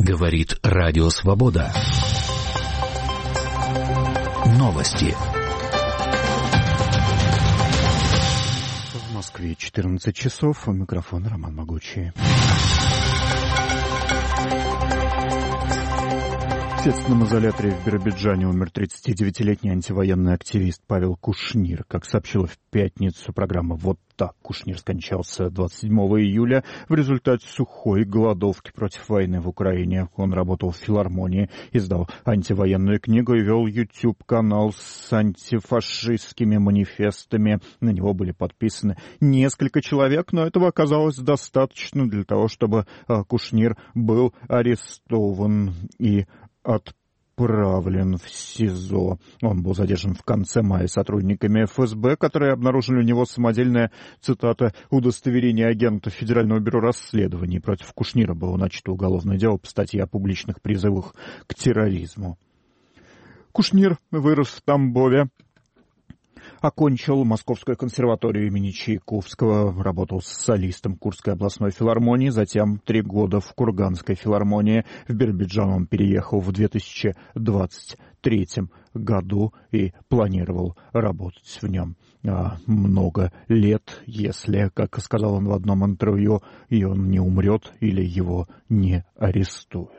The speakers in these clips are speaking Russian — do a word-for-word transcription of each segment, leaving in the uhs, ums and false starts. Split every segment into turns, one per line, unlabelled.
Говорит Радио Свобода. Новости.
В Москве четырнадцать часов. У микрофона Роман Могучий. В следственном изоляторе в Биробиджане умер тридцатидевятилетний антивоенный активист Павел Кушнир. Как сообщила в пятницу программа «Вот так», Кушнир скончался двадцать седьмого июля в результате сухой голодовки против войны в Украине. Он работал в филармонии, издал антивоенную книгу и вел YouTube-канал с антифашистскими манифестами. На него были подписаны несколько человек, но этого оказалось достаточно для того, чтобы Кушнир был арестован и отправлен в СИЗО. Он был задержан в конце мая сотрудниками эф эс бэ, которые обнаружили у него самодельное, цитата, удостоверение агента Федерального бюро расследований. Против Кушнира было начато уголовное дело по статье о публичных призывах к терроризму. Кушнир вырос в Тамбове. Окончил Московскую консерваторию имени Чайковского, работал с солистом Курской областной филармонии, затем три года в Курганской филармонии. В Биробиджан он переехал в две тысячи двадцать третьем году и планировал работать в нем а, много лет, если, как сказал он в одном интервью, и он не умрет или его не арестуют.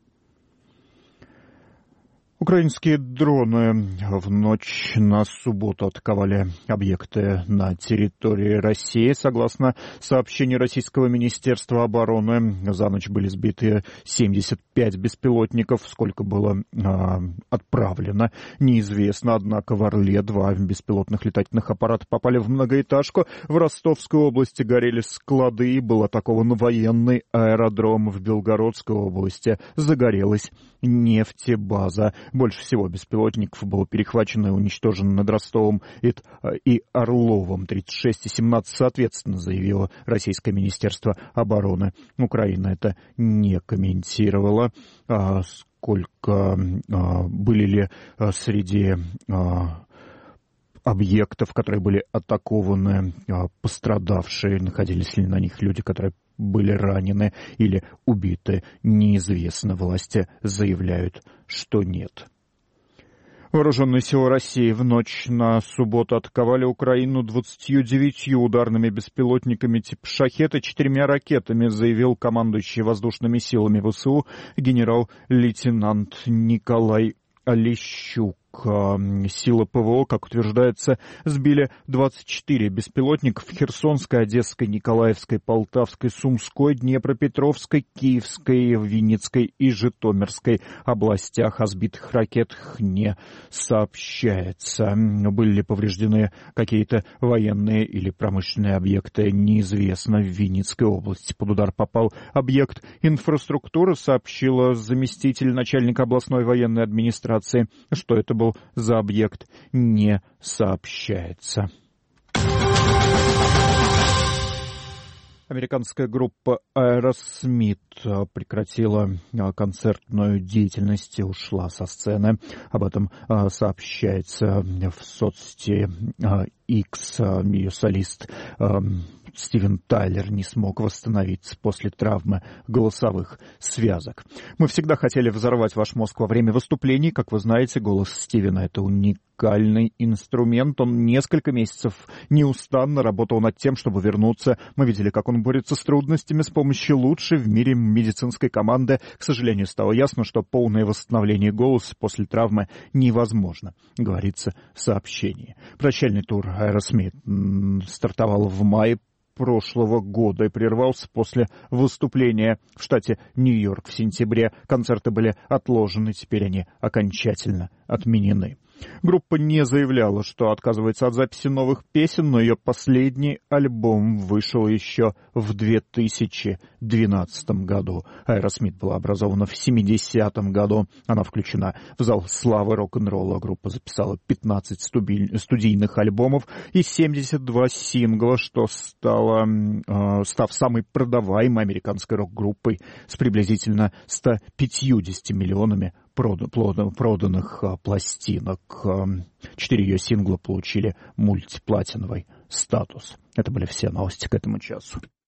Украинские дроны в ночь на субботу атаковали объекты на территории России. Согласно сообщению Российского Министерства обороны, за ночь были сбиты семьдесят пять беспилотников. Сколько было а, отправлено, неизвестно. Однако в Орле два беспилотных летательных аппарата попали в многоэтажку. В Ростовской области горели склады. Был атакован военный аэродром. В Белгородской области загорелась нефтебаза. Больше всего беспилотников было перехвачено и уничтожено над Ростовом и Орловом. тридцать шесть и семнадцать соответственно, заявило Российское Министерство обороны. Украина это не комментировала. А сколько а, были ли а, среди а, объектов, которые были атакованы, а, пострадавшие, находились ли на них люди, которые были ранены или убиты, неизвестно. Власти заявляют, что нет. Вооруженные силы России в ночь на субботу атаковали Украину двадцатью девятью ударными беспилотниками типа «Шахед» и четырьмя ракетами, заявил командующий воздушными силами вэ эс у генерал-лейтенант Николай Олещук. Силы пэ вэ о, как утверждается, сбили двадцать четыре беспилотника в Херсонской, Одесской, Николаевской, Полтавской, Сумской, Днепропетровской, Киевской, Винницкой и Житомирской областях. О сбитых ракетах не сообщается. Были ли повреждены какие-то военные или промышленные объекты, неизвестно. В Винницкой области под удар попал объект инфраструктуры, сообщила заместитель начальника областной военной администрации. Что это был за объект, не сообщается. Американская группа Aerosmith прекратила концертную деятельность и ушла со сцены. Об этом сообщается в соцсети X. Ее солист Стивен Тайлер не смог восстановиться после травмы голосовых связок. Мы всегда хотели взорвать ваш мозг во время выступлений. Как вы знаете, голос Стивена — это уникальный инструмент. Он несколько месяцев неустанно работал над тем, чтобы вернуться. Мы видели, как он борется с трудностями с помощью лучшей в мире медицинской команды. К сожалению, стало ясно, что полное восстановление голоса после травмы невозможно, говорится в сообщении. Прощальный тур Aerosmith стартовал в мае прошлого года и прервался после выступления в штате Нью-Йорк в сентябре. Концерты были отложены, теперь они окончательно отменены. Группа не заявляла, что отказывается от записи новых песен, но ее последний альбом вышел еще в две тысячи двенадцатом году. Aerosmith была образована в семидесятом году. Она включена в зал славы рок-н-ролла. Группа записала пятнадцать стуби... студийных альбомов и семьдесят два сингла, что стало, э, став самой продаваемой американской рок-группой с приблизительно ста пятьюдесятью миллионами проданных пластинок. Четыре ее сингла получили мультиплатиновый статус. Это были все новости к этому часу.